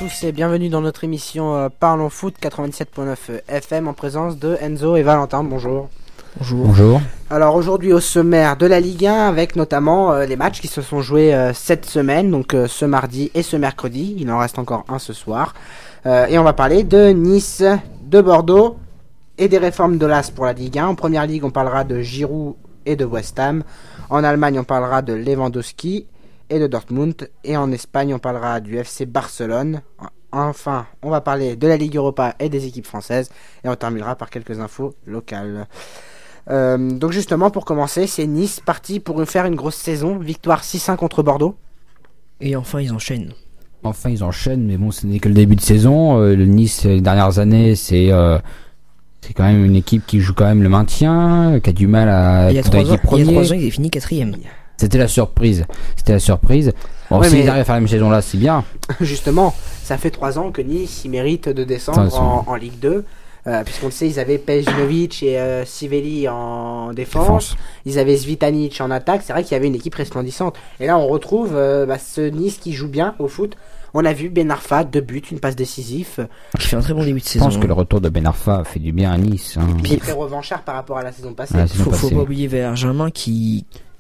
tous et bienvenue dans notre émission Parlons Foot 97.9 FM en présence de Enzo et Valentin. Bonjour. Bonjour. Alors aujourd'hui au sommaire de la Ligue 1 avec notamment les matchs qui se sont joués cette semaine, donc ce mardi et ce mercredi. Il en reste encore un ce soir. Et on va parler de Nice, de Bordeaux et des réformes de l'AS pour la Ligue 1. En première ligue, on parlera de Giroud et de West Ham. En Allemagne, on parlera de Lewandowski et de Dortmund. Et en Espagne, on parlera du FC Barcelone. Enfin, on va parler de la Ligue Europa et des équipes françaises. Et on terminera par quelques infos locales. Donc justement, pour commencer, c'est Nice parti pour faire une grosse saison. Victoire 6-1 contre Bordeaux. Et enfin, ils enchaînent. Mais bon, ce n'est que le début de saison. Le Nice, les dernières années, c'est quand même une équipe qui joue quand même le maintien, qui a du mal à être dans l'équipe première. Il y a 3 ans, il est fini 4ème. C'était la surprise. Bon, ouais, s'ils arrivent à faire la même saison là, c'est bien. Justement, ça fait 3 ans que Nice il mérite de descendre en Ligue 2. Puisqu'on le sait, ils avaient Pejnovic et Sivelli en défense. Ils avaient Zvitanic en attaque. C'est vrai qu'il y avait une équipe resplendissante. Et là, on retrouve ce Nice qui joue bien au foot. On a vu Ben Arfa, 2 buts, une passe décisive. Qui fait un très bon début de saison. Je pense que le retour de Ben Arfa fait du bien à Nice. Hein. Puis il fait revanchard par rapport à la saison passée. Faut pas oublier Germain qui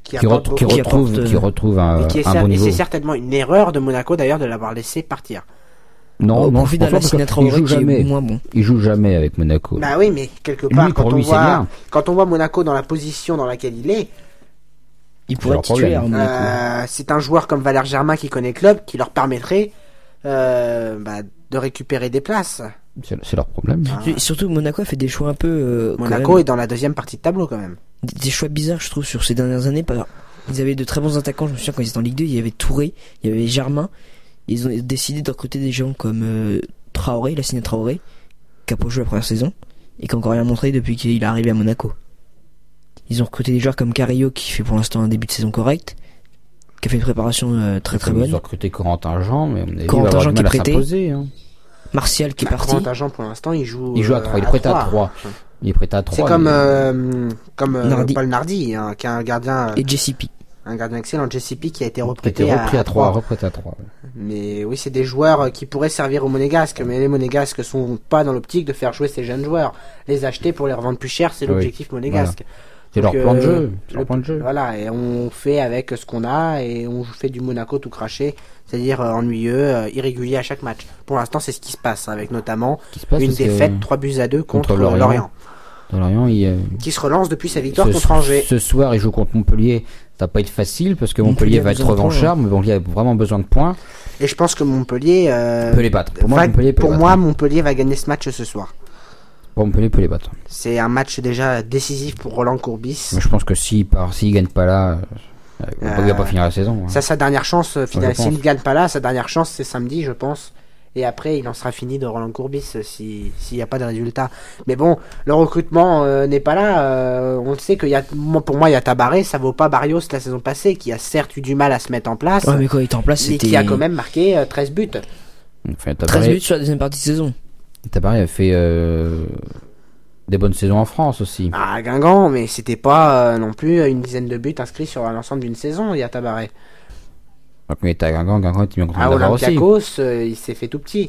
retrouve un bon niveau. Et c'est certainement une erreur de Monaco d'ailleurs de l'avoir laissé partir. Non, profite d'un Lassina Traoré qui est moins bon. Il joue jamais avec Monaco. Bah oui, mais quelque part, quand on voit Monaco dans la position dans laquelle il est, il pourrait être titulaire à Monaco. C'est un joueur comme Valère Germain qui connaît le club qui leur permettrait de récupérer des places. C'est leur problème. Surtout Monaco a fait des choix un peu... Monaco est dans la deuxième partie de tableau quand même. Des choix bizarres je trouve sur ces dernières années. Ils avaient de très bons attaquants. Je me souviens quand ils étaient en Ligue 2, il y avait Touré, il y avait Germain. Ils ont décidé de recruter des gens comme Traoré, Lassina Traoré, qui a pas joué la première saison et qui a encore rien montré depuis qu'il est arrivé à Monaco. Ils ont recruté des joueurs comme Carrillo qui fait pour l'instant un début de saison correct, qui a fait une préparation très bonne. Ils ont recruté Corentin Jean, mais Corentin Jean qui est prêté. Hein. Martial qui est parti. Corentin Jean pour l'instant il joue à 3. Il est prêté à 3. Il est prêté à 3. C'est comme Nardi. Paul Nardi, qui est un gardien. Et JCP. Un gardien excellent, JCP, qui a été reprêté à 3. Mais oui, c'est des joueurs qui pourraient servir aux Monégasques, mais les Monégasques sont pas dans l'optique de faire jouer ces jeunes joueurs. Les acheter pour les revendre plus cher, c'est l'objectif monégasque. Voilà. C'est leur plan de jeu. Voilà, et on fait avec ce qu'on a et on fait du Monaco tout craché, c'est-à-dire ennuyeux, irrégulier à chaque match. Pour l'instant, c'est ce qui se passe, avec notamment une défaite 3-2 contre Lorient. Lorient, qui se relance depuis sa victoire contre Angers. Ce soir, il joue contre Montpellier. Ça va pas être facile parce que Montpellier va être revanchard, mais Montpellier a vraiment besoin de points. Et je pense que Montpellier peut les battre. Montpellier va gagner ce match ce soir. Montpellier peut les battre. C'est un match déjà décisif pour Roland Courbis. Mais je pense que s'il gagne pas là, il va pas finir la saison. Ça, sa dernière chance finale. S'il ne gagne pas là, sa dernière chance c'est samedi, je pense. Et après, il en sera fini de Roland Courbis s'il n'y a pas de résultat. Mais bon, le recrutement n'est pas là. On le sait pour moi, il y a Tabaré. Ça vaut pas Barrios la saison passée, qui a certes eu du mal à se mettre en place. Ouais, mais quand il était en place, mais qui a quand même marqué 13 buts. Enfin, 13 buts sur la deuxième partie de saison. Tabaré a fait des bonnes saisons en France aussi. À Guingamp, mais c'était pas non plus une dizaine de buts inscrits sur l'ensemble d'une saison, il y a Tabaré. Donc, mais t'as Guingamp était bien content à d'avoir aussi. Olympiakos, il s'est fait tout petit.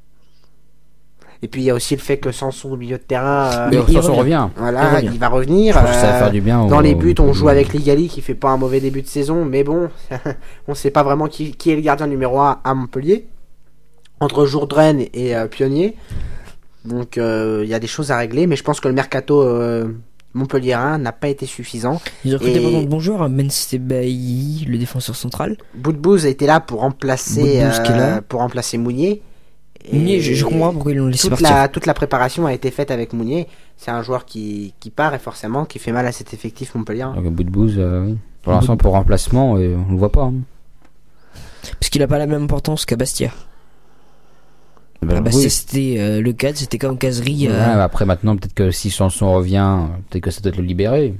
Et puis il y a aussi le fait que Sanson au milieu de terrain, Sanson revient. Voilà, il va revenir. Ça va faire du bien. Dans les buts, on joue avec Ligali qui fait pas un mauvais début de saison, mais bon, on sait pas vraiment qui est le gardien numéro 1 à Montpellier. Entre Jourdain et Pionnier. Donc il y a des choses à régler, mais je pense que le mercato montpelliérain n'a pas été suffisant. Ils ont recruté vraiment de bons joueurs, Ben Sebaï, le défenseur central. Boudbouz a été là pour remplacer Mounier. Mounier, je comprends pourquoi ils l'ont laissé partir. Toute la préparation a été faite avec Mounier. C'est un joueur qui part et forcément qui fait mal à cet effectif montpelliérain. Boudbouz, pour l'instant pour remplacement, on le voit pas. Hein. Parce qu'il a pas la même importance qu'à Bastia. C'était le cadre, c'était comme Casery. Après maintenant, peut-être que si Sanson revient, peut-être que ça doit être le libérer.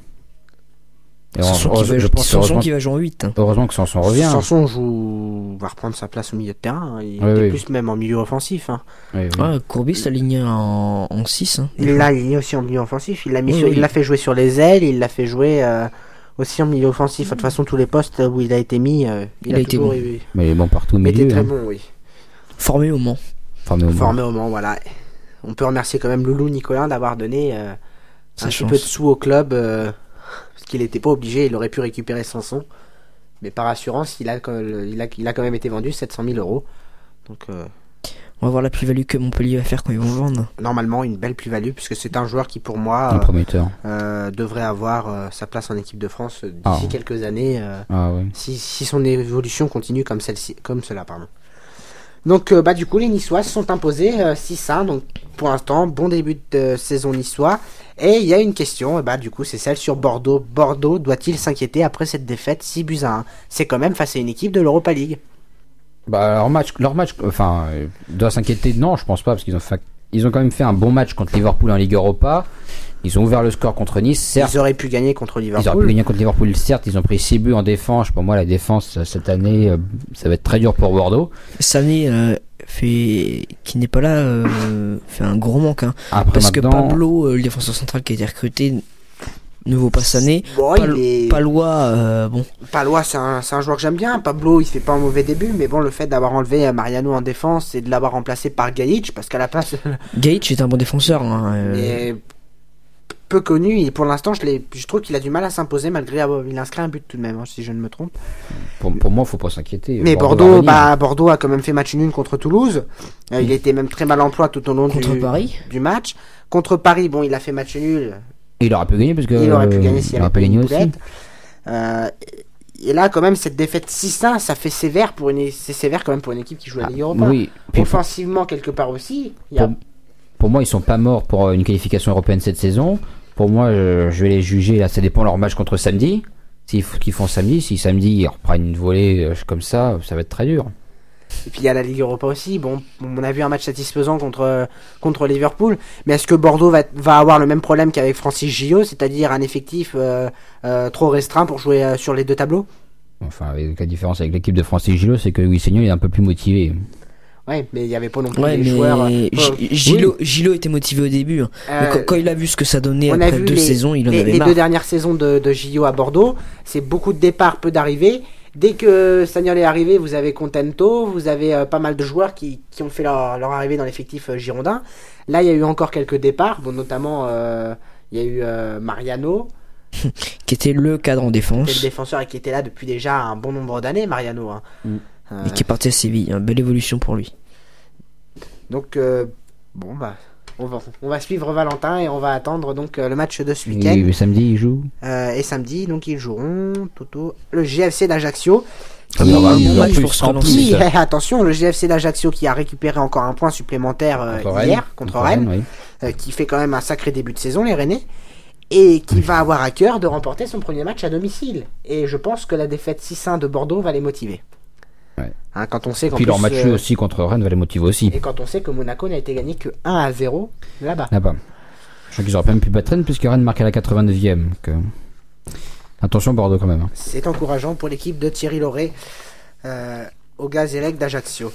Sanson qui va jouer en 8. Hein. Heureusement que Sanson revient. Sanson va reprendre sa place au milieu de terrain. Il est plus même en milieu offensif. Hein. Courbis l'a aligné en 6. Hein, il l'a aligné aussi en milieu offensif. Il l'a fait jouer sur les ailes, il l'a fait jouer aussi en milieu offensif. De toute façon, tous les postes où il a été mis, il a été bon. Mais bon, partout au milieu. Il était très bon, oui. Formé au Mans. Formé au Mans. Formé au Mans, voilà. On peut remercier quand même Loulou Nicolin d'avoir donné un petit chance. peu de sous au club, parce qu'il n'était pas obligé, il aurait pu récupérer Sanson. Mais par assurance, il a quand même été vendu 700 000 euros. Donc, On va voir la plus-value que Montpellier va faire quand ils vont vendre. normalement, une belle plus-value, puisque c'est un joueur qui, pour Un moi, prometteur. devrait avoir sa place en équipe de France d'ici Ah. quelques années, Ah ouais. si son évolution continue comme cela, pardon. Donc, du coup, les Niçois se sont imposés 6-1. Donc, pour l'instant, bon début de saison niçois. Et il y a une question, du coup, c'est celle sur Bordeaux. Bordeaux doit-il s'inquiéter après cette défaite 6-1? C'est quand même face à une équipe de l'Europa League. Leur match, doit s'inquiéter. Non, je pense pas, parce ils ont quand même fait un bon match contre Liverpool en Ligue Europa. Ils ont ouvert le score contre Nice, certes. Ils auraient pu gagner contre Ils auraient pu Liverpool. gagner contre Liverpool, certes. Ils ont pris 6 buts en défense. Pour moi, la défense cette année, ça va être très dur pour Bordeaux. Sané qui n'est pas là fait un gros manque. Hein. Après, Parce que maintenant, Pablo, le défenseur central qui a été recruté, ne vaut pas Sané. Bon, Palois, bon. Palois, c'est un joueur que j'aime bien. Pablo, il fait pas un mauvais début, mais bon, le fait d'avoir enlevé Mariano en défense et de l'avoir remplacé par Gaïch, parce qu'à la place, Gaïch est un bon défenseur. Hein, est peu connu, et pour l'instant, je trouve qu'il a du mal à s'imposer, malgré il a inscrit un but tout de même, si je ne me trompe. pour moi, faut pas s'inquiéter. Mais va Bordeaux, revenir. Bordeaux a quand même fait match nul contre Toulouse. Il était même très mal en emploi tout au long Contre Paris. du match. Contre Paris, bon, il a fait match nul. Il aurait pu gagner parce que Il aurait pu gagner s'il il avait aurait pas pu une gagner aussi. boulette. Et là, quand même, cette défaite 6-1, ça fait sévère c'est sévère quand même pour une équipe qui joue à la Ligue Europa. Oui. Puis Offensivement, quelque part aussi. Il y a... pour moi, ils sont pas morts pour une qualification européenne cette saison. Pour moi, je vais les juger. Là, ça dépend de leur match contre samedi. Qu'ils font samedi, si samedi ils reprennent une volée comme ça va être très dur. Et puis il y a la Ligue Europa aussi. Bon, on a vu un match satisfaisant contre Liverpool. Mais est-ce que Bordeaux va avoir le même problème qu'avec Francis Gillot, c'est-à-dire un effectif trop restreint pour jouer sur les deux tableaux? Enfin, avec la différence avec l'équipe de Francis Gillot, c'est que Louis Seignon est un peu plus motivé. Ouais, mais il n'y avait pas non plus Ouais, des mais joueurs. Gillot était motivé au début. Hein. Mais quand il a vu ce que ça donnait on a après vu 2 saisons, il en avait les marre. 2 dernières saisons de Gillot à Bordeaux, c'est beaucoup de départs, peu d'arrivées. Dès que Sagnol est arrivé, vous avez Contento, vous avez pas mal de joueurs qui ont fait leur arrivée dans l'effectif girondin. Là, il y a eu encore quelques départs, bon, notamment il y a eu Mariano, Qui était le cadre en qui est le défense. défenseur et qui était là depuis déjà un bon nombre d'années, Mariano. Hein. Et qui est parti à Séville. Une belle évolution pour lui. Donc, on va suivre Valentin et on va attendre donc le match de ce week-end. Et le samedi, il joue. Et samedi, donc ils joueront le GFC d'Ajaccio. Ça me va, bon en match plus, pour se en relancer. plus. Attention, le GFC d'Ajaccio qui a récupéré encore un point supplémentaire hier contre Rennes, oui. qui fait quand même un sacré début de saison, les Rennais, et qui va avoir à cœur de remporter son premier match à domicile. Et je pense que la défaite 6-1 de Bordeaux va les motiver. Ouais. Hein, quand on sait qu'en Puis plus, leur match aussi contre Rennes va les motiver aussi. et quand on sait que Monaco n'a été gagné que 1-0 là-bas. Là-bas. Je crois qu'ils auraient même pu battre Rennes puisque Rennes marque à la 89e. Donc, attention Bordeaux quand même. Hein. C'est encourageant pour l'équipe de Thierry Lauré au Gazélec d'Ajaccio.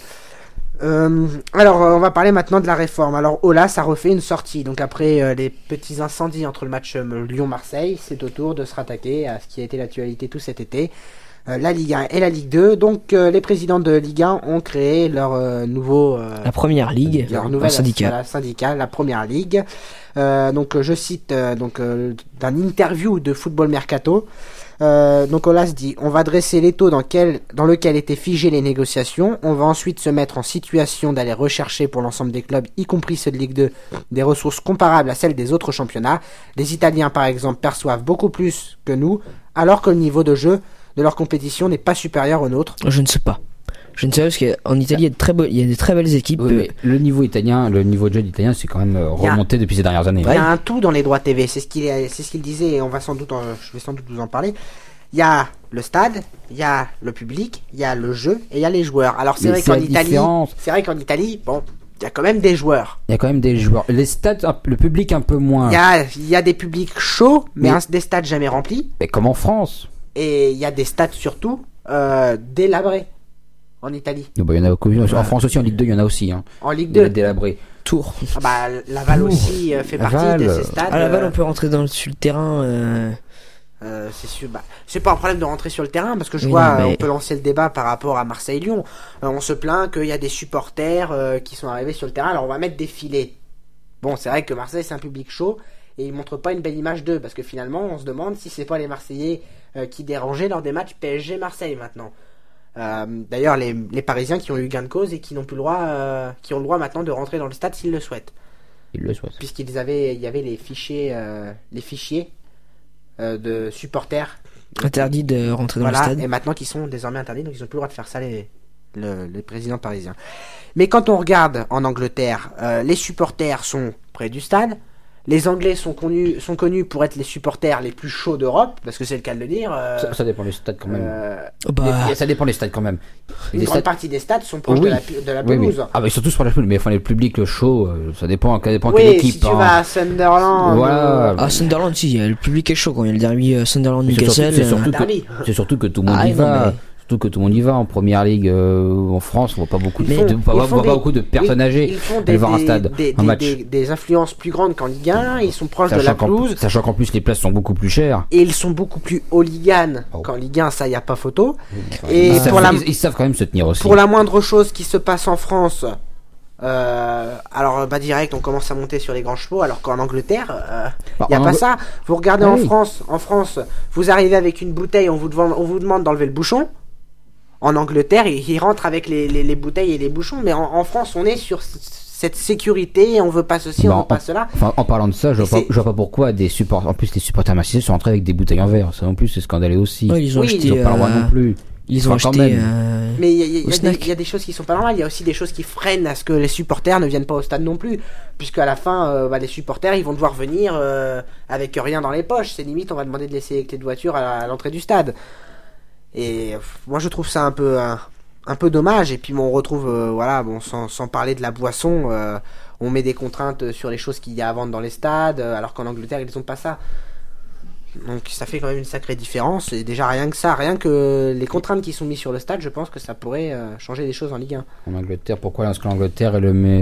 Alors, on va parler maintenant de la réforme. Alors, Aulas a refait une sortie. Donc, après les petits incendies entre le match Lyon-Marseille, c'est au tour de se rattaquer à ce qui a été l'actualité tout cet été. La Ligue 1 et la Ligue 2. Donc, les présidents de Ligue 1 ont créé leur nouveau... La première ligue, leur un nouvelle syndicat. syndicat, la première ligue. Donc, je cite d'un interview de Football Mercato. Donc Aulas dit: on va dresser l'étau dans lequel étaient figées les négociations. On va ensuite se mettre en situation d'aller rechercher pour l'ensemble des clubs, y compris ceux de Ligue 2, des ressources comparables à celles des autres championnats. Les Italiens, par exemple, perçoivent beaucoup plus que nous, alors que le niveau de jeu de leur compétition n'est pas supérieur au nôtre. Je ne sais pas. Je ne sais pas parce qu'en Italie, il y a des très belles équipes. Oui, mais le niveau italien, le niveau de jeu italien, c'est quand même remonté depuis ces dernières années. Il y a un tout dans les droits TV, c'est ce qu'il disait, et je vais sans doute vous en parler. Il y a le stade, il y a le public, il y a le jeu et il y a les joueurs. Alors c'est Mais vrai c'est qu'en la Italie, différence. bon, il y a quand même des joueurs. Il y a quand même des joueurs. Les stades, le public un peu moins. Il y a des publics chauds, mais Oui. des stades jamais remplis. Mais comme en France. Et il y a des stades surtout délabrés en Italie. Il y en a en France aussi, en Ligue 2, il y en a aussi. Hein. En Ligue Des 2, délabrés. Tours. Laval aussi fait partie Laval, de ces stades. À Laval, on peut rentrer sur le terrain. C'est sûr, c'est pas un problème de rentrer sur le terrain parce que je Oui, vois, non, mais- on peut lancer le débat par rapport à Marseille-Lyon. On se plaint qu'il y a des supporters qui sont arrivés sur le terrain, alors on va mettre des filets. Bon, c'est vrai que Marseille c'est un public chaud et ils montrent pas une belle image d'eux parce que finalement on se demande si c'est pas les Marseillais qui dérangeaient lors des matchs PSG-Marseille maintenant. D'ailleurs, les Parisiens qui ont eu gain de cause et qui n'ont plus le droit, qui ont le droit maintenant de rentrer dans le stade s'ils le souhaitent, Il le souhaite. il y avait les fichiers de supporters. Interdit de rentrer dans Voilà, le stade. et maintenant qu'ils sont désormais interdits, donc ils n'ont plus le droit de faire ça, les présidents parisiens. Mais quand on regarde en Angleterre, les supporters sont près du stade. Les Anglais sont connus pour être les supporters les plus chauds d'Europe, parce que c'est le cas de le dire. Ça dépend des stades quand même. Ça dépend des stades quand même. Une Les grande stades- partie des stades sont proches Oui. de la Oui, pelouse. mais... Ah, mais surtout sur la pelouse, mais enfin, le public, le show, ça dépend quelle Oui, équipe. si tu hein. vas à Sunderland, Voilà. Ah, Sunderland, si, le public est chaud quand il y a le derby C'est Sunderland-Newcastle. surtout- derby. C'est surtout que tout le monde Ah, y non, va. mais- Surtout que tout le monde y va. En première ligue, en France, on voit pas beaucoup Ils font pas beaucoup de personnes âgées Ils font aller voir un stade, un match. des influences plus grandes qu'en Ligue 1, ils sont proches de la pelouse. Sachant qu'en plus les places sont beaucoup plus chères. Et ils sont beaucoup plus hooligan Oh. qu'en Ligue 1, ça y a pas photo. Et Et pour la, ils savent quand même se tenir aussi. pour la moindre chose qui se passe en France, alors direct on commence à monter sur les grands chevaux, alors qu'en Angleterre, Bah, y a en pas Ang- ça. Vous regardez Ah en oui. France, vous arrivez avec une bouteille, on vous demande d'enlever le bouchon. En Angleterre, ils rentrent avec les bouteilles et les bouchons, mais en France, on est sur cette sécurité, on veut pas ceci, on Bah, veut pas cela. Enfin, en parlant de ça, je vois pas pourquoi en plus les supporters marseillais sont entrés avec des bouteilles en verre. Ça en plus c'est scandaleux aussi. Ouais, ils ont Oui, acheté. Ils ont pas le droit non plus. Ils ont Enfin, quand acheté. même. Mais au snack. il y a des choses qui sont pas normales, il y a aussi des choses qui freinent à ce que les supporters ne viennent pas au stade non plus, puisque à la fin, les supporters ils vont devoir venir avec rien dans les poches, c'est limite on va demander de laisser les clés de voiture à l'entrée du stade. Et moi je trouve ça un peu dommage, et puis on retrouve, sans parler de la boisson, on met des contraintes sur les choses qu'il y a à vendre dans les stades, alors qu'en Angleterre ils n'ont pas ça. Donc ça fait quand même une sacrée différence, et déjà rien que les contraintes qui sont mises sur le stade, je pense que ça pourrait changer des choses en Ligue 1. En Angleterre, pourquoi est-ce que l'Angleterre est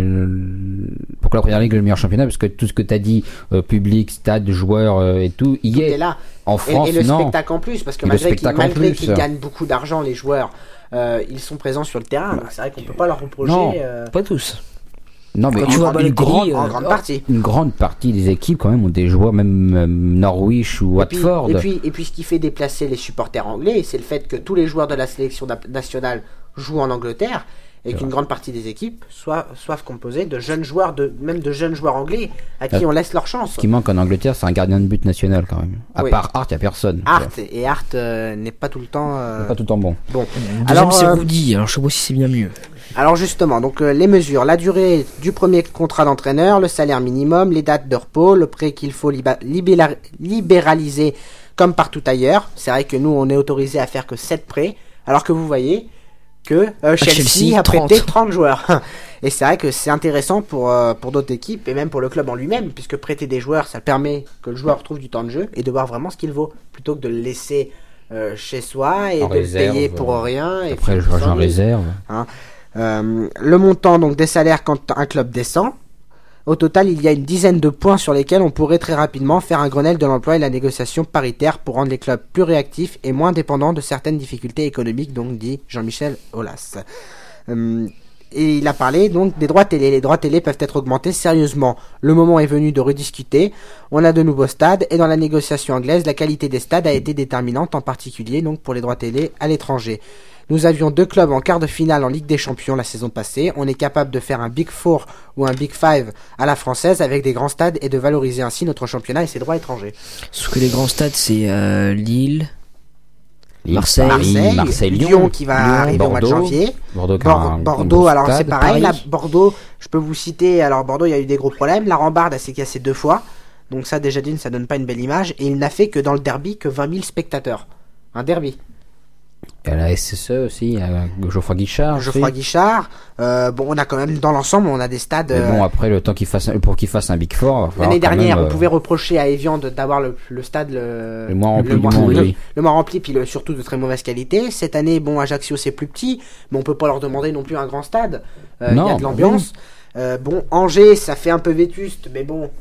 pourquoi la première ligue est le meilleur championnat? Parce que tout ce que t'as dit, public, stade, joueurs et tout, y Tout est. est là. En France, et le non. spectacle en plus, parce que Et le malgré spectacle en plus. qu'ils gagnent beaucoup d'argent, les joueurs, ils sont présents sur le terrain, donc c'est vrai qu'on peut pas leur reprocher Non. Pas tous. Non, mais Quand tu vois Balotelli, en grande partie. une grande partie des équipes quand même ont des joueurs, même Norwich ou Watford. Et puis ce qui fait déplacer les supporters anglais, c'est le fait que tous les joueurs de la sélection nationale jouent en Angleterre, et qu'une grande partie des équipes soient composées de jeunes joueurs, même de jeunes joueurs anglais à qui on laisse leur chance. Ce qui manque en Angleterre, c'est un gardien de but national quand même. À Oui. part Hart, il n'y a personne. Hart n'est pas tout le temps Pas tout le temps bon. bon. Deuxième, c'est Alors, Rudy. Alors, je sais pas si c'est bien mieux. Alors justement, donc les mesures, la durée du premier contrat d'entraîneur, le salaire minimum, les dates de repos, le prêt qu'il faut libéraliser comme partout ailleurs. C'est vrai que nous, on est autorisé à faire que 7 prêts, alors que vous voyez que Chelsea a 30. prêté 30 joueurs. Et c'est vrai que c'est intéressant pour d'autres équipes, et même pour le club en lui-même, puisque prêter des joueurs, ça permet que le joueur trouve du temps de jeu et de voir vraiment ce qu'il vaut, plutôt que de le laisser chez soi et En de réserve, le payer pour rien. Et Après, puis je joue en 100 000. réserve. Le montant donc des salaires quand un club descend. Au total, il y a une dizaine de points sur lesquels on pourrait très rapidement faire un Grenelle de l'emploi et la négociation paritaire pour rendre les clubs plus réactifs et moins dépendants de certaines difficultés économiques, donc dit Jean-Michel Aulas. Et il a parlé donc des droits télé. Les droits télé peuvent être augmentés sérieusement. Le moment est venu de rediscuter. On a de nouveaux stades, et dans la négociation anglaise, la qualité des stades a été déterminante, en particulier donc pour les droits télé à l'étranger. Nous avions 2 clubs en quart de finale en Ligue des Champions la saison passée. On est capable de faire un Big Four ou un Big Five à la française avec des grands stades et de valoriser ainsi notre championnat et ses droits étrangers. Sauf que les grands stades, c'est Lille. Lille, Marseille. Paris, Marseille, Lyon qui va Lyon, arriver au mois de Bordeaux. janvier. Bordeaux, qui a un Bordeaux, gros alors stade. c'est pareil. Paris. Là, Bordeaux, je peux vous citer. Alors Bordeaux, il y a eu des gros problèmes. La Rambarde, elle s'est cassée 2 fois. Donc ça, déjà d'une, ça donne pas une belle image. Et il n'a fait que dans le derby que 20 000 spectateurs. Un derby. Il y a la SSE aussi, il y a Geoffroy Guichard. Geoffroy Guichard. On a quand même, dans l'ensemble, on a des stades. Mais bon, après, le temps pour qu'il fasse un Big Four. il va falloir L'année quand dernière, même, on pouvait reprocher à Evian d'avoir le stade le moins rempli du monde, oui. le moins rempli, puis surtout de très mauvaise qualité. Cette année, bon, Ajaccio c'est plus petit, mais on peut pas leur demander non plus un grand stade. Il y Non, a de l'ambiance. Bon, Angers, ça fait un peu vétuste, mais bon,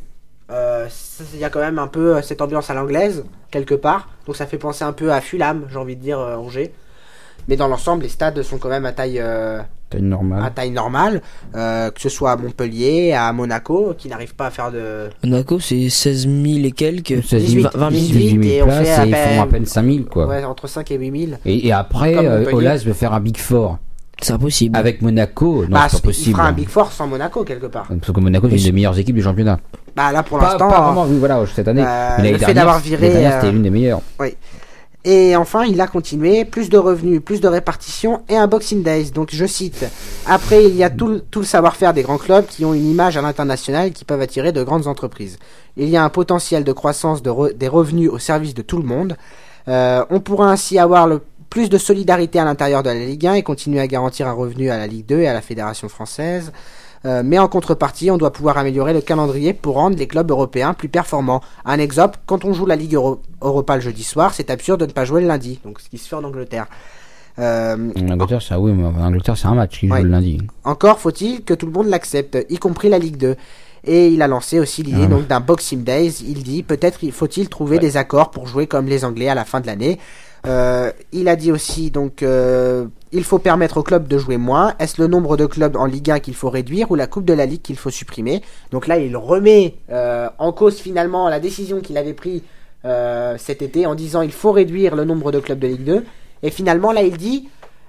Il y a quand même un peu cette ambiance à l'anglaise, quelque part. Donc ça fait penser un peu à Fulham, j'ai envie de dire, Angers. Mais dans l'ensemble, les stades sont quand même à taille normale. Que ce soit à Montpellier, à Monaco, qui n'arrivent pas à faire de... Monaco, c'est 16 000 et quelques. 18 000 et on places fait et ils font à peine 5 000, quoi. Ouais, entre 5 et 8 000. Et après, Aulas veut faire un Big Four. C'est impossible. Avec Monaco, non, c'est pas possible. Il fera un Big Four sans Monaco, quelque part. Parce que Monaco, c'est une des meilleures équipes du championnat. Bah là, pour l'instant... Pas vraiment, oui, voilà, cette année. Mais le fait d'avoir viré... c'était l'une des meilleures. Oui. Et enfin, il a continué, plus de revenus, plus de répartition et un Boxing Days. Donc je cite, après il y a tout le savoir-faire des grands clubs qui ont une image à l'international et qui peuvent attirer de grandes entreprises. Il y a un potentiel de croissance des revenus au service de tout le monde. On pourra ainsi avoir plus de solidarité à l'intérieur de la Ligue 1 et continuer à garantir un revenu à la Ligue 2 et à la Fédération française. Mais en contrepartie, on doit pouvoir améliorer le calendrier pour rendre les clubs européens plus performants. Un exemple, quand on joue la Ligue Europa le jeudi soir, c'est absurde de ne pas jouer le lundi. Donc, ce qui se fait en Angleterre. En Angleterre, c'est un match qui joue le lundi. Encore faut-il que tout le monde l'accepte, y compris la Ligue 2. Et il a lancé aussi l'idée donc d'un Boxing Days. Il dit peut-être faut-il trouver des accords pour jouer comme les Anglais à la fin de l'année. Il a dit aussi donc il faut permettre aux clubs de jouer moins. Est-ce le nombre de clubs en Ligue 1 qu'il faut réduire ou la Coupe de la Ligue qu'il faut supprimer? Donc là il remet en cause finalement la décision qu'il avait prise cet été en disant il faut réduire le nombre de clubs de Ligue 2. Et finalement là il dit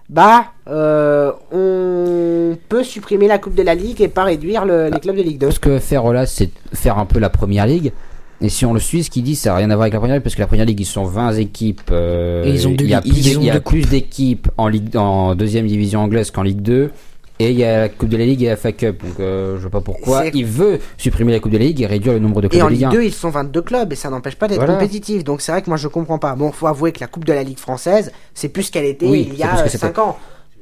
on peut supprimer la Coupe de la Ligue et pas réduire les clubs de Ligue 2. Ce que faire là, c'est faire un peu la Première Ligue. Et si on le suit, ce qu'il dit, ça n'a rien à voir avec la Première Ligue, parce que la Première Ligue, ils sont 20 équipes. Et il y a plus d'équipes en deuxième division anglaise qu'en Ligue 2. Et il y a la Coupe de la Ligue et la FA Cup. Donc je vois pas pourquoi. Il veut supprimer la Coupe de la Ligue et réduire le nombre de clubs de Ligue 1. Et en Ligue 2, ils sont 22 clubs et ça n'empêche pas d'être compétitif. Donc c'est vrai que moi je comprends pas. Bon, faut avouer que la Coupe de la Ligue française, c'est plus ce qu'elle était il y a 5 ans.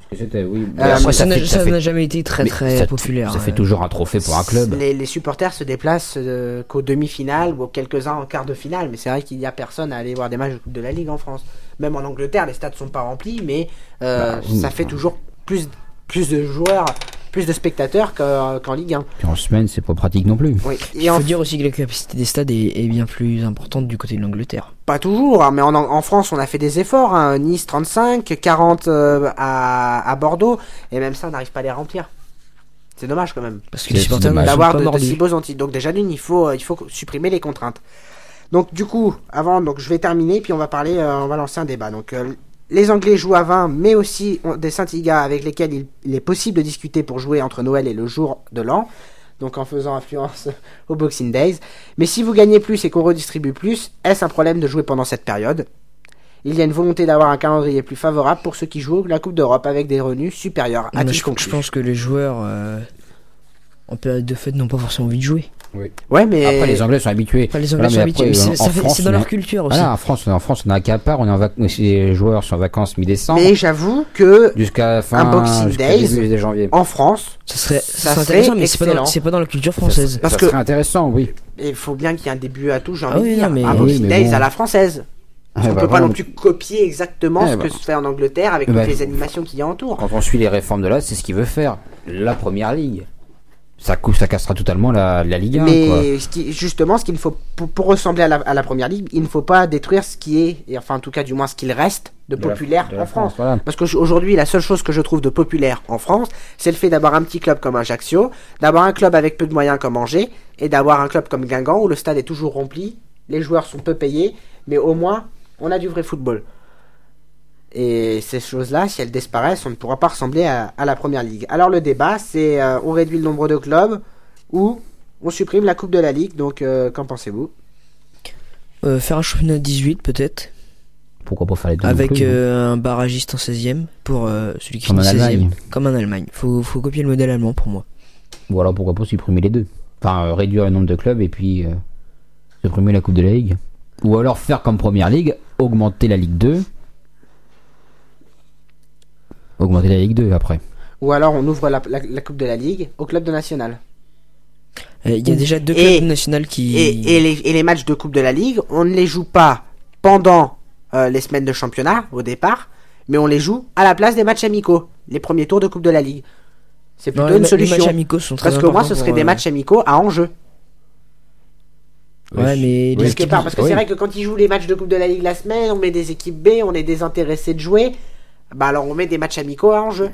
Ça n'a jamais été très populaire. Ça fait toujours un trophée pour un club. Les supporters se déplacent qu'aux demi-finales ou quelques-uns en quart de finale, mais c'est vrai qu'il n'y a personne à aller voir des matchs de Coupe de la Ligue en France. Même en Angleterre, les stades sont pas remplis, mais ça fait toujours plus de joueurs, plus de spectateurs qu'en Ligue 1. Puis en semaine, c'est pas pratique non plus. Oui. Il faut dire aussi que la capacité des stades est bien plus importante du côté de l'Angleterre. Pas toujours, hein, mais en France, on a fait des efforts. Hein. Nice 35, 40 à Bordeaux, et même ça, on n'arrive pas à les remplir. C'est dommage quand même. Parce que les supporters d'avoir de si beaux anti. Donc déjà d'une, il faut supprimer les contraintes. Donc du coup, je vais terminer, puis on va lancer un débat. Donc les Anglais jouent à 20, mais aussi des Saint-Iga avec lesquels il est possible de discuter pour jouer entre Noël et le jour de l'an. Donc en faisant influence au Boxing Days. Mais si vous gagnez plus et qu'on redistribue plus, est-ce un problème de jouer pendant cette période? Il y a une volonté d'avoir un calendrier plus favorable pour ceux qui jouent la Coupe d'Europe avec des revenus supérieurs. Je pense que les joueurs en période de fête n'ont pas forcément envie de jouer. Oui. Ouais, mais après les Anglais sont habitués. C'est dans leur culture aussi. Voilà, en France, on a un capard, les joueurs sont en vacances mi-décembre. Mais j'avoue que jusqu'à un Boxing Days janvier. En France, ça serait intéressant, mais c'est pas dans la culture française. Ça serait intéressant, oui. Il faut bien qu'il y ait un début à tout, j'ai envie de dire. Un Boxing Days à la française. On ne peut pas non plus copier exactement ce que se fait en Angleterre avec toutes les animations qu'il y a autour. Quand on suit les réformes de là, c'est ce qu'il veut faire. La Première Ligue. Ça cassera totalement la Ligue 1. Mais justement, ce qu'il faut pour ressembler à la Première Ligue, il ne faut pas détruire ce qui est, et enfin en tout cas du moins ce qu'il reste de populaire en France. Voilà. Parce qu'aujourd'hui, la seule chose que je trouve de populaire en France, c'est le fait d'avoir un petit club comme Ajaccio, d'avoir un club avec peu de moyens comme Angers, et d'avoir un club comme Guingamp où le stade est toujours rempli, les joueurs sont peu payés, mais au moins on a du vrai football. Et ces choses-là, si elles disparaissent, on ne pourra pas ressembler à la Première Ligue. Alors le débat, c'est on réduit le nombre de clubs ou on supprime la Coupe de la Ligue. Donc qu'en pensez-vous? Faire un championnat de 18 peut-être. Pourquoi pas faire les deux? Avec un barragiste en 16e pour celui qui finit 16e. Comme en Allemagne. Faut copier le modèle allemand pour moi. Voilà, pourquoi pas supprimer les deux. Enfin, réduire le nombre de clubs et puis supprimer la Coupe de la Ligue. Ou alors faire comme Première Ligue, augmenter la Ligue 2. Augmenter la Ligue 2 après. Ou alors on ouvre la Coupe de la Ligue au club de national. Il y a déjà deux clubs nationaux qui... Et les matchs de Coupe de la Ligue, on ne les joue pas pendant les semaines de championnat au départ, mais on les joue à la place des matchs amicaux, les premiers tours de Coupe de la Ligue. C'est plutôt une solution. Les matchs amicaux sont très Parce que moi, ce serait des matchs amicaux à enjeu. Ouais, mais les Quelque part, parce que oui. c'est vrai que quand ils jouent les matchs de Coupe de la Ligue la semaine, on met des équipes B, on est désintéressé de jouer. Bah alors on met des matchs amicaux en jeu.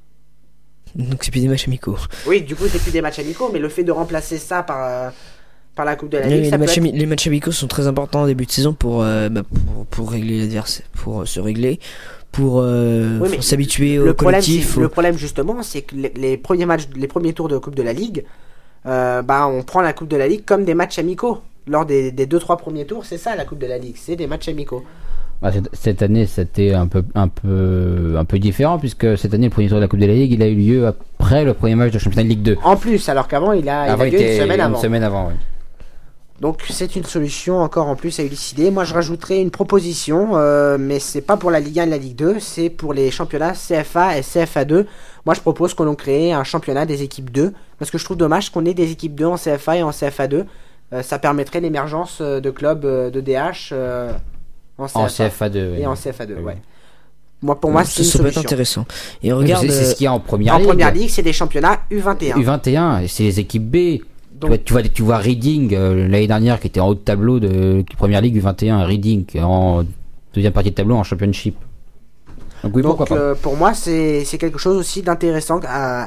Donc c'est plus des matchs amicaux. Oui, du coup c'est plus des matchs amicaux, mais le fait de remplacer ça par la Coupe de la Ligue, Les ça peut matchs, être... les matchs amicaux sont très importants au début de saison pour régler l'adversaire, pour se régler, pour mais s'habituer au le problème, collectif. le problème justement, c'est que les premiers matchs, les premiers tours de Coupe de la Ligue, on prend la Coupe de la Ligue comme des matchs amicaux. Lors des 2-3 premiers tours, c'est ça la Coupe de la Ligue, c'est des matchs amicaux. Bah, cette année, c'était un peu différent, puisque cette année, le premier tour de la Coupe de la Ligue, il a eu lieu après le premier match de championnat de Ligue 2. En plus, alors qu'avant, il a Avant, eu il était une semaine avant. ouais. Donc c'est une solution encore en plus à élucider. Moi je rajouterais une proposition, mais c'est pas pour la Ligue 1 et la Ligue 2, c'est pour les championnats CFA et CFA2. Moi je propose qu'on crée un championnat des équipes 2, parce que je trouve dommage qu'on ait des équipes 2 en CFA et en CFA2. Ça permettrait l'émergence de clubs de DH en CFA2 et oui. en CFA2. Oui. Ouais. Pour moi c'est une ça peut être solution. intéressant. Et regarde, C'est ce qu'il y a en première En ligue. première ligue, c'est des championnats U21. U21, et c'est les équipes B. Donc- Tu vois Reading l'année dernière qui était en haut de tableau de première ligue U21, Reading en deuxième partie de tableau en championship. Donc oui, pourquoi pas. Pour moi, c'est quelque chose aussi d'intéressant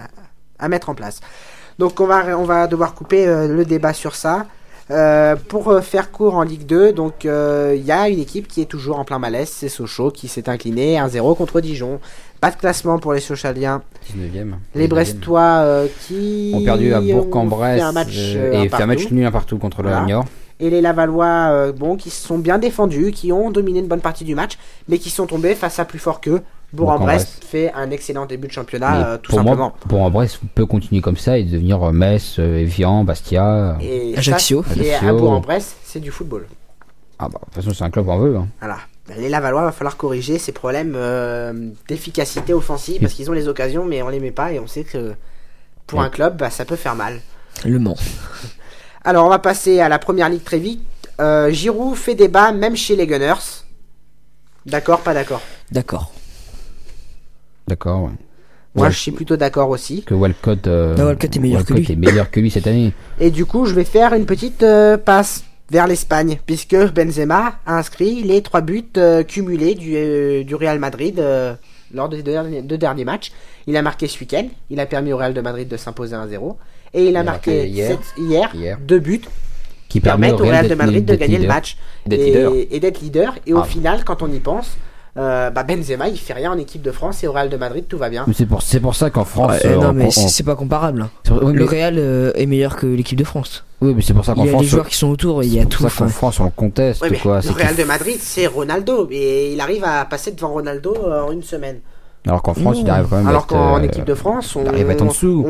à mettre en place. Donc on va devoir couper le débat sur ça. Pour faire court en Ligue 2, donc il y a une équipe qui est toujours en plein malaise, c'est Sochaux qui s'est incliné 1-0 contre Dijon. Pas de classement pour les Sochaliens. 19e. Les Brestois qui ont perdu à ont Bourg-en-Bresse fait un match, et fait un match nul un partout contre Voilà. le Niort. Et les Lavallois, qui se sont bien défendus, qui ont dominé une bonne partie du match, mais qui sont tombés face à plus fort qu'eux. Bourg-en-Bresse fait un excellent début de championnat, tout pour simplement. moi, Bourg-en-Bresse peut continuer comme ça et devenir Metz, Evian, Bastia. Et Ajaccio. Et à Bourg-en-Bresse, c'est du football. Ah bah, de toute façon, c'est un club qu'on veut. Hein. Voilà. Les Lavallois, va falloir corriger ces problèmes d'efficacité offensive, parce qu'ils ont les occasions, mais on les met pas, et on sait que pour un club, ça peut faire mal. Le Mans. Alors, on va passer à la première ligue très vite. Giroud fait débat, même chez les Gunners. D'accord, pas d'accord? D'accord. D'accord, ouais. Moi, Ouais. je suis plutôt d'accord aussi. Que Walcott, Walcott est meilleur que lui. est meilleur que lui cette année. Et du coup, je vais faire une petite passe vers l'Espagne, puisque Benzema a inscrit les 3 buts cumulés du Real Madrid lors des deux derniers matchs. Il a marqué ce week-end, il a permis au Real de Madrid de s'imposer 1-0, et il a marqué hier 2 buts Qui permettent au Real de Madrid de d'être gagner le leader. match D'être et d'être leader. Et au Ah. final, quand on y pense, Benzema il fait rien en équipe de France, et au Real de Madrid tout va bien. Mais c'est pour ça qu'en France. Non, mais c'est pas comparable. Oui, Le mais, Real est meilleur que l'équipe de France. oui, mais c'est pour ça qu'en Il y a France. les joueurs qui sont autour et il y a c'est tout. pour ça qu'en Enfin, France on le conteste Ouais, mais quoi. le C'est Real qu'il- de Madrid, c'est Ronaldo, et il arrive à passer devant Ronaldo en une semaine. Alors qu'en France il arrive quand même. à Alors être, qu'en équipe de France, il arrive à être en dessous.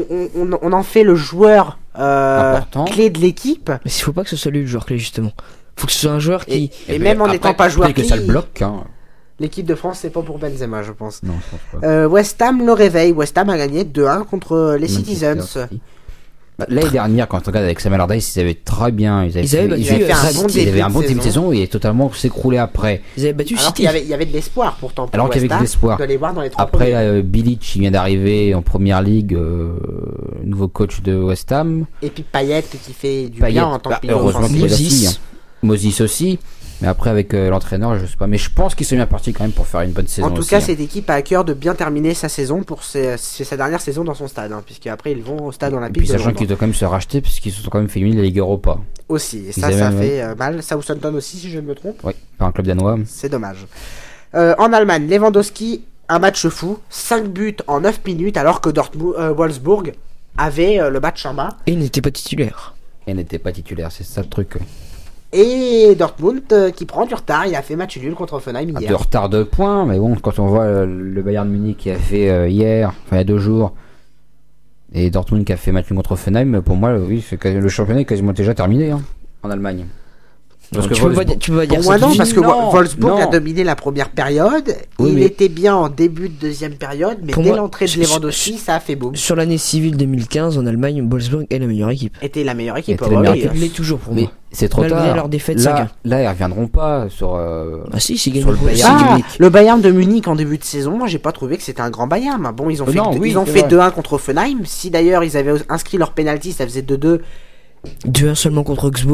on en fait le joueur Important. clé de l'équipe. mais il faut pas que ce soit lui le joueur clé justement. Faut que ce soit un joueur Et, qui. et même en après, n'étant pas joueur peut-être clé, que ça le bloque. Hein. l'équipe de France, c'est pas pour Benzema, je pense. Non, je pense pas. West Ham le réveille. West Ham a gagné 2-1 contre les Citizens. Manchester City. Bah, l'année dernière, quand on regarde avec Sam Allardyce, ils avaient très bien. Ils avaient fait un bon début de saison et totalement s'écroué après. Ils avaient battu Alors City. qu'il y avait de l'espoir pourtant. Pour Alors qu'il y West avait de Ham, l'espoir. de les voir dans les 3 Après, premiers. Bilic, il vient d'arriver en première ligue, nouveau coach de West Ham. Et puis Payet qui fait du Payet, bien en tant que pivot heureusement offensif. qu'il est là Moses. aussi. Hein. Moses aussi. Mais après, avec l'entraîneur, je sais pas. Mais je pense qu'ils sont bien partis quand même pour faire une bonne saison. En tout aussi, cas, hein. cette équipe a à cœur de bien terminer sa saison c'est sa dernière saison dans son stade, puisque après ils vont au stade Et olympique puis, de sachant Londres qu'ils doivent quand même se racheter, puisqu'ils se sont quand même fait éliminer de la Ligue Europa. aussi. Et Ils ça avaient même, fait mal. Southampton aussi, si je ne me trompe. Oui, par un club danois. C'est dommage. En Allemagne, Lewandowski, un match fou, 5 buts en 9 minutes, alors que Wolfsburg avait le match en bas. Et il n'était pas titulaire. Et n'était pas titulaire, c'est ça le truc. Et Dortmund qui prend du retard, il a fait match nul contre Offenheim Un hier. peu retard de points, mais bon, quand on voit le Bayern Munich qui a fait hier, enfin il y a 2 jours, et Dortmund qui a fait match nul contre Offenheim, pour moi, oui, le championnat est quasiment déjà terminé hein, en Allemagne. Parce que Tu peux pas dire Pour moi ça. non, parce que Non, Wolfsburg a non. dominé la première période, Oui, il mais- était bien en début de deuxième période, mais Pour dès moi, l'entrée de je- Lewandowski, ça a fait boum. Sur l'année civile 2015 en Allemagne, Wolfsburg est la meilleure équipe. Était la meilleure équipe. Était la ouais, meilleure oui. équipe. Elle l'est toujours pour Mais moi. c'est trop Malgré tard. leur défaite là, 5-1. là, ils reviendront pas sur. Ah si, c'est Sur le gagné. Bayern. Ah, Munich. le Bayern de Munich en début de saison, moi j'ai pas trouvé que c'était un grand Bayern. Bon, ils ont fait, Non, oui, ils ont c'est fait vrai. 2-1 contre Offenheim. Si d'ailleurs ils avaient inscrit leur penalty, ça faisait 2-2. 2-1 seulement contre Augsbourg.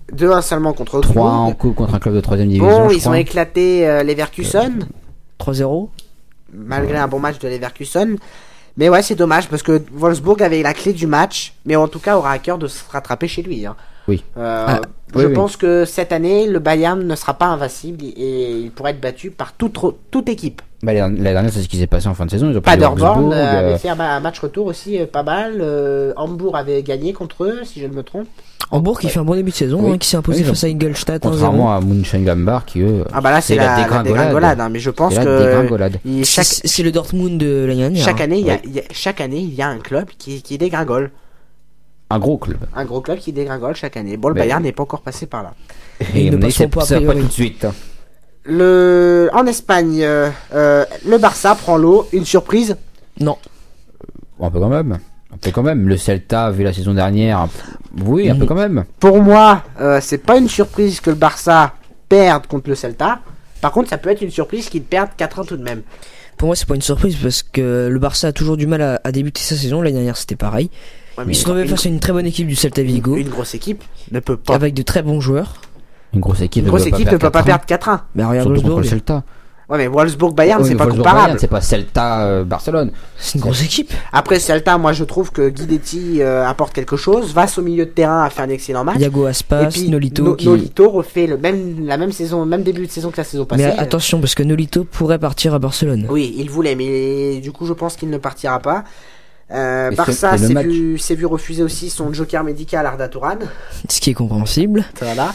2-1 seulement contre 3 en Augsbourg. coupe contre un club de 3ème division. Bon, je ils ont crois. éclaté Leverkusen, 3-0. malgré un bon match de Leverkusen. Mais ouais, c'est dommage parce que Wolfsburg avait la clé du match, mais en tout cas aura à cœur de se rattraper chez lui. Hein. Oui. Je oui. pense que cette année, le Bayern ne sera pas invincible et il pourrait être battu par toute équipe. Bah, l'année dernière, c'est ce qui s'est passé en fin de saison. Ils ont pris Paderborn Augsbourg, avait fait un match retour aussi pas mal. Hambourg avait gagné contre eux, si je ne me trompe. Hambourg qui fait un bon début de saison, Oui. qui s'est imposé Oui, face à Ingolstadt 1-0. contrairement à Mönchengladbach qui eux. Ah bah là, c'est la dégringolade. Hein, mais je pense C'est la que dégringolade. C'est le Dortmund de l'année dernière. chaque année, Ouais. chaque année, il y a un club qui dégringole. Un gros club. Un gros club qui dégringole chaque année. Bon, le Mais- Bayern n'est pas encore passé par là. Et ils ne on est- passeront pas a ça va priori. tout de suite. En Espagne, le Barça prend l'eau. Une surprise. Non. Un peu quand même. Un peu quand même. Le Celta, vu la saison dernière. Oui, un peu quand même. Pour moi, c'est pas une surprise que le Barça perde contre le Celta. Par contre, ça peut être une surprise qu'ils perdent 4-1 tout de même. Pour moi, c'est pas une surprise parce que le Barça a toujours du mal à débuter sa saison. L'année dernière, c'était pareil. Ouais, mais Ils se trouvaient face à une très bonne équipe du Celta Vigo une grosse équipe ne peut pas. avec de très bons joueurs. Une grosse équipe. Une grosse équipe ne peut pas perdre 4-1. Mais regarde Surtout contre Wolfsburg, le Celta. Ouais, mais Wolfsburg-Bayern, Oui, c'est mais pas Wolfsburg comparable. Bayern, c'est pas Celta Barcelone. c'est une grosse équipe. Après Celta, moi je trouve que Guidetti apporte quelque chose. Vasse au milieu de terrain a fait un excellent match. Iago Aspas, Et puis Nolito qui... Nolito refait la même saison, même début de saison que la saison passée. Mais attention parce que Nolito pourrait partir à Barcelone. Oui, il voulait, mais du coup je pense qu'il ne partira pas. Et Barça c'est le match. s'est vu refuser aussi son joker médical à Arda Touran. Ce qui est compréhensible. Voilà.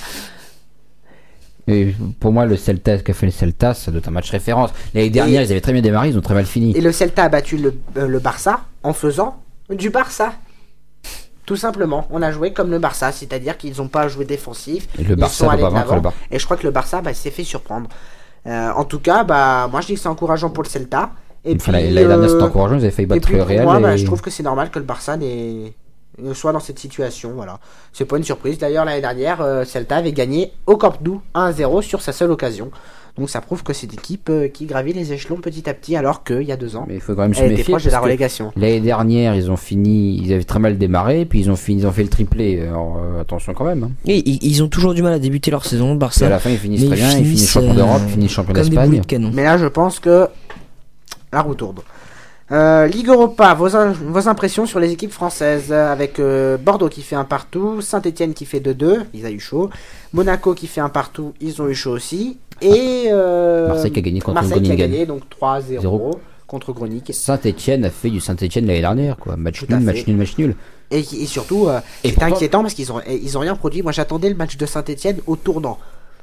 Et pour moi, le Celta, ce qu'a fait le Celta, ça doit être un match référence. L'année dernière, ils avaient très bien démarré, ils ont très mal fini. Et le Celta a battu le Barça en faisant du Barça. Tout simplement, on a joué comme le Barça, c'est-à-dire qu'ils n'ont pas joué défensif. Et le ils Barça sont va allés pas de vaincre l'avant. le Bar. Et je crois que le Barça s'est fait surprendre. En tout cas, moi je dis que c'est encourageant pour le Celta. Et Enfin, puis, l'année dernière, c'était encourageant, ils avaient failli et battre puis le pour Real. moi, et... je trouve que c'est normal que le Barça soit dans cette situation. Voilà, c'est pas une surprise. D'ailleurs, l'année dernière, Celta avait gagné au Camp Nou 1-0 sur sa seule occasion. Donc ça prouve que c'est une équipe qui gravit les échelons petit à petit, alors qu'il y a 2 ans, Mais il faut quand même se elle était méfier. proche de la parce que relégation. L'année dernière, ils avaient très mal démarré, puis ils ont fait le triplé. Alors, attention quand même. Hein. Et ils ont toujours du mal à débuter leur saison, le Et Barça. à la fin, ils finissent Mais très ils bien, ils finissent finissent, champion d'Europe, ils finissent champion Comme des boulets d'Espagne. de canon. Mais là, je pense que la roue tourne. Ligue Europa, vos impressions sur les équipes françaises avec Bordeaux qui fait un partout, Saint-Etienne qui fait 2-2, ils ont eu chaud, Monaco qui fait un partout, ils ont eu chaud aussi, et Marseille qui a gagné contre Marseille qui a Groningen. gagné donc 3-0 0. contre Groningen. Saint-Etienne a fait du Saint-Etienne l'année dernière, quoi. Match Tout à nul, fait. match nul, match nul. Et surtout, Et c'est pourtant- inquiétant parce qu'ils ont rien produit. Moi, j'attendais le match de Saint-Etienne au tournant.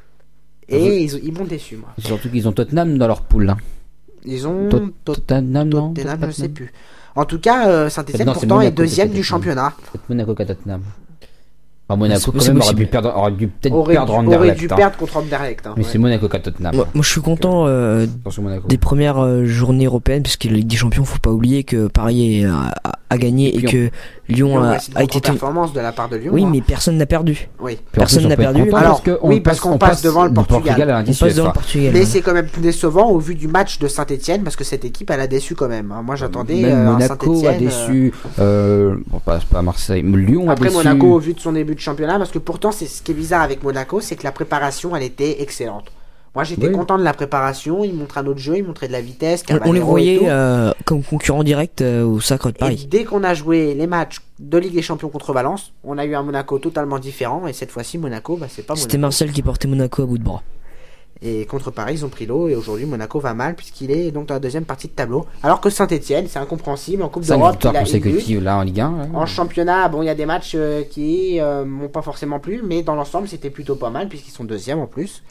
Et ils m'ont déçu, moi. Surtout qu'ils ont Tottenham dans leur poule. Hein. Ils ont Tottenham, non Tottenham, je sais Tottenham. plus. En tout cas, Saint-Etienne Non, c'est pourtant est Monaco, deuxième c'est du Tottenham. championnat. C'est Monaco qu'à Tottenham. Enfin, Monaco, C'est quand même, possible. aurait dû peut-être Aurait perdre dû Anderlecht. Hein. perdre contre Anderlecht. Hein, Mais ouais. c'est Monaco qu'à Tottenham. Moi, je suis content Attention, Monaco. des premières journées européennes, puisque la Ligue des Champions, faut pas oublier que Paris a gagné Et et puis que Lyon Ouais, a, c'est une a été... contre-performance de la part de Lyon. Oui, hein. mais personne n'a perdu. Oui. Puis en personne plus, on n'a peut être perdu. content Alors, parce qu'on passe devant le Portugal. à On l'indice passe devant le UEFA. Portugal. Mais ouais. c'est quand même plus décevant au vu du match de Saint-Etienne parce que cette équipe elle a déçu quand même. Hein. Moi j'attendais Même un Monaco a Saint-Etienne. déçu. Bon, pas Marseille. Lyon a Après déçu. Monaco au vu de son début de championnat parce que pourtant c'est ce qui est bizarre avec Monaco c'est que la préparation elle était excellente. Moi j'étais Oui. content de la préparation, ils montraient un autre jeu, ils montraient de la vitesse. On les Caballero et voyait tout. comme concurrents directs au Sacre de Et Paris. dès qu'on a joué les matchs de Ligue des Champions contre Valence, on a eu un Monaco totalement différent et cette fois-ci Monaco c'est pas C'était Monaco. Marcel qui portait Monaco à bout de bras. Et contre Paris, ils ont pris l'eau et aujourd'hui Monaco va mal puisqu'il est donc dans la deuxième partie de tableau. Alors que Saint-Etienne, c'est incompréhensible en Coupe 5 d'Europe, victoires il a une vue. consécutives là en Ligue 1. là. En championnat, bon, il y a des matchs qui m'ont pas forcément plu, mais dans l'ensemble, c'était plutôt pas mal puisqu'ils sont deuxième en plus.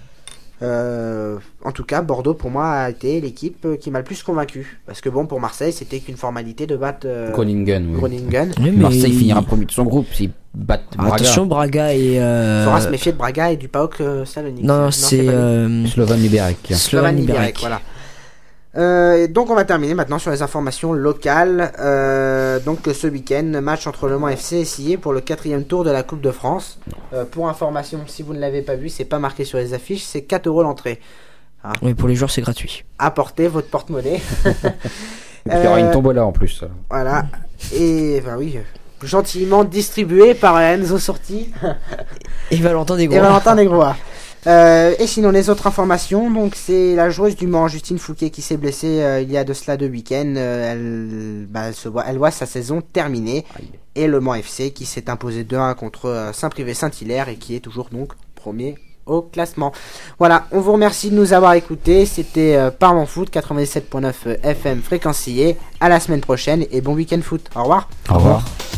En tout cas, Bordeaux pour moi a été l'équipe qui m'a le plus convaincu. Parce que bon, pour Marseille, c'était qu'une formalité de battre Groningen. Oui. Groningen. Oui, mais Marseille finira premier de son groupe s'ils battent Braga. Attention, Braga et... Il faudra se méfier de Braga et du PAOK Salonique. Non, c'est... pas Slovan Liberec. Slovan Liberec, Liberec. voilà. Et donc on va terminer maintenant sur les informations locales. Donc ce week-end, match entre Le Mans FC et Sillé pour le 4e tour de la Coupe de France. Pour information, si vous ne l'avez pas vu, c'est pas marqué sur les affiches, c'est 4 € l'entrée. Oui, pour les joueurs, c'est gratuit. Apportez votre porte-monnaie. Et puis il y aura une tombola en plus. Voilà. Et bah oui, gentiment distribué par Enzo Sorti Et Valentin et Desgros. Valentin Desgrois. Et sinon les autres informations, donc c'est la joueuse du Mans, Justine Fouquet, qui s'est blessée il y a de cela 2 week-ends. Elle voit sa saison terminée. Et le Mans FC qui s'est imposé 2-1 contre Saint-Privé-Saint-Hilaire et qui est toujours donc premier au classement. Voilà, on vous remercie de nous avoir écoutés. C'était Parlons Foot 97.9 FM fréquencié. À la semaine prochaine et bon week-end foot. Au revoir. Au revoir.